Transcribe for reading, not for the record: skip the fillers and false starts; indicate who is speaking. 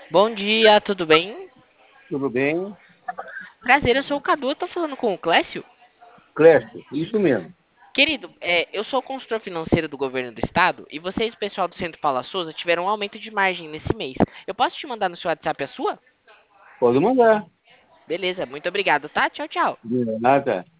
Speaker 1: Bom dia, tudo bem?
Speaker 2: Tudo bem?
Speaker 1: Prazer, eu sou o Cadu, eu tô falando com o Clécio.
Speaker 2: Clécio, isso mesmo.
Speaker 1: Querido, eu sou consultor financeiro do governo do estado e vocês, pessoal do Centro Paula Souza, tiveram um aumento de margem nesse mês. Eu posso te mandar no seu WhatsApp a sua?
Speaker 2: Pode mandar.
Speaker 1: Beleza, muito obrigado, tá? Tchau, tchau.
Speaker 2: De nada.